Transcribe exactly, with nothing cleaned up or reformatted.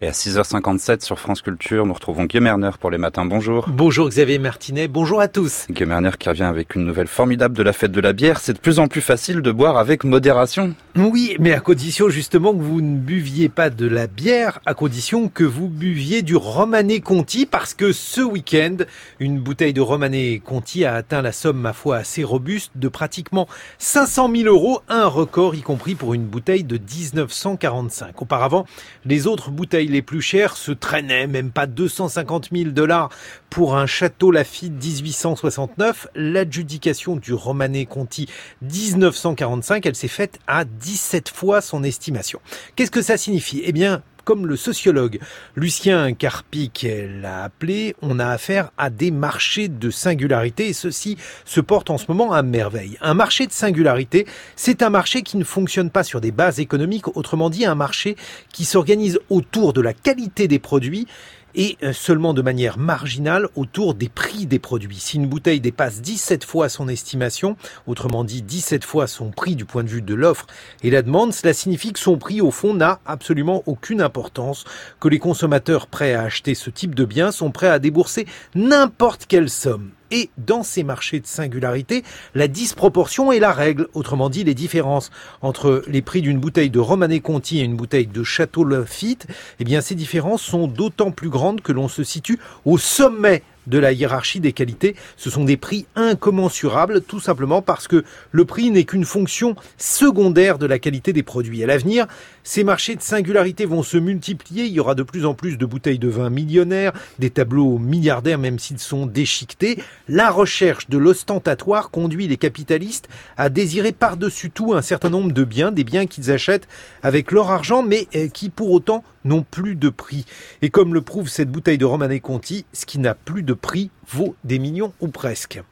Et à six heures cinquante-sept sur France Culture, nous retrouvons Guillaume Erner pour les matins. Bonjour. Bonjour Xavier Martinet, bonjour à tous. Guillaume Erner qui revient avec une nouvelle formidable de la fête de la bière. C'est de plus en plus facile de boire avec modération. Oui, mais à condition justement que vous ne buviez pas de la bière, à condition que vous buviez du Romanée Conti, parce que ce week-end, une bouteille de Romanée Conti a atteint la somme, ma foi, assez robuste de pratiquement cinq cent mille euros, un record y compris pour une bouteille de dix-neuf cent quarante-cinq. Auparavant, les autres bouteilles les plus chères se traînaient, même pas deux cent cinquante mille dollars pour un Château Lafite dix-huit cent soixante-neuf. L'adjudication du Romanée Conti dix-neuf cent quarante-cinq, elle s'est faite à dix-sept fois son estimation. Qu'est-ce que ça signifie ? Eh bien, comme le sociologue Lucien Carpic l'a appelé, on a affaire à des marchés de singularité et ceci se porte en ce moment à merveille. Un marché de singularité, c'est un marché qui ne fonctionne pas sur des bases économiques, autrement dit un marché qui s'organise autour de la qualité des produits et seulement de manière marginale autour des prix des produits. Si une bouteille dépasse dix-sept fois son estimation, autrement dit dix-sept fois son prix du point de vue de l'offre et la demande, cela signifie que son prix au fond n'a absolument aucune importance, que les consommateurs prêts à acheter ce type de bien sont prêts à débourser n'importe quelle somme. Et dans ces marchés de singularité, la disproportion est la règle. Autrement dit, les différences entre les prix d'une bouteille de Romanée Conti et une bouteille de Château Lafite, eh bien, ces différences sont d'autant plus grandes que l'on se situe au sommet de la hiérarchie des qualités. Ce sont des prix incommensurables, tout simplement parce que le prix n'est qu'une fonction secondaire de la qualité des produits. À l'avenir, ces marchés de singularité vont se multiplier. Il y aura de plus en plus de bouteilles de vin millionnaires, des tableaux milliardaires même s'ils sont déchiquetés. La recherche de l'ostentatoire conduit les capitalistes à désirer par-dessus tout un certain nombre de biens, des biens qu'ils achètent avec leur argent, mais qui pour autant n'ont plus de prix. Et comme le prouve cette bouteille de Romanée Conti, ce qui n'a plus de prix vaut des millions ou presque.